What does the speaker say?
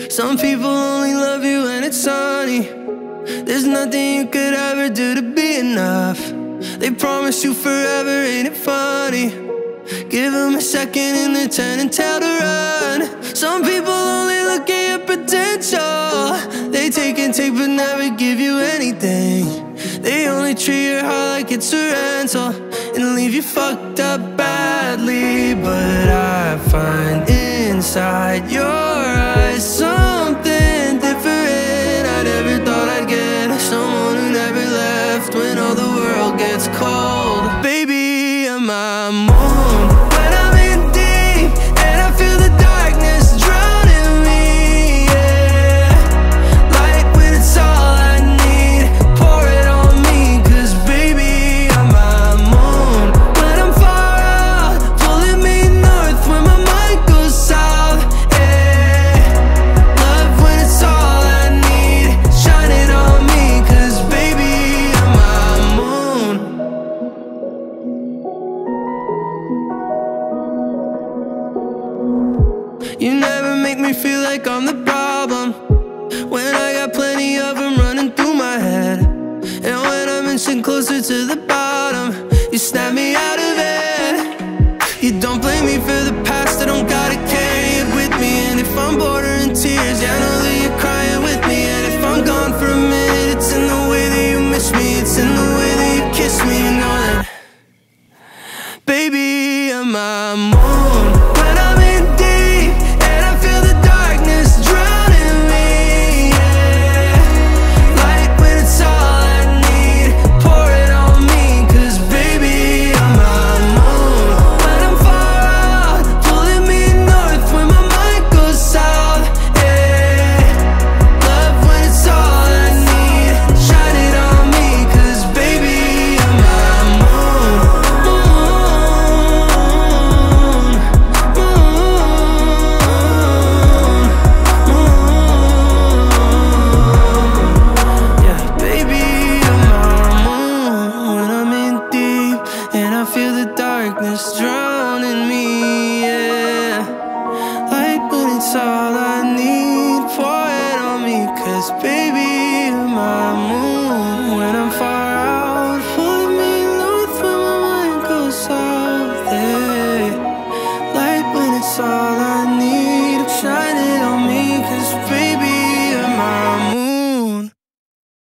Some people only love you when it's sunny. There's nothing you could ever do to be enough. They promise you forever, ain't it funny? Give them a second and they're turning tail to run. Some people only look at your potential. They take and take but never give you anything. They only treat your heart like it's a rental and leave you fucked up badly. But I find inside your eyes something different. I never thought I'd get someone who never left when all the world gets cold. Baby, you're my moon when I'm in deep and I feel the darkness drowning me, yeah. Light when it's all I need, pour it on me, 'cause baby, you're my moon when I'm far out, pulling me north when my mind goes south, yeah. Love when it's all I need, shine it on me, 'cause baby, you're my moon. You never make me feel like I'm the problem when I got plenty of them running through my head. And when I'm inching closer to the bottom, you snap me out of it. You don't blame me for the past, I don't gotta carry it with me. And if I'm bordering tears, yeah, I know that you're crying with me. And if I'm gone for a minute, it's in the way that you miss me, it's in the way that you kiss me. You know that, baby, you're my moon when I'm in deep and I feel the darkness drowning me, yeah. Light when it's all I need, pour it on me, 'cause baby, you're my moon when I'm far out, pulling me north when my mind goes south, yeah. Love when it's all I need, shine it on me, 'cause baby, you're my moon. Yeah, baby, you're my moon when I'm in deep and I feel the darkness drowning me, yeah. Light when it's all I need, pour it on me, 'cause baby, you're my moon when I'm far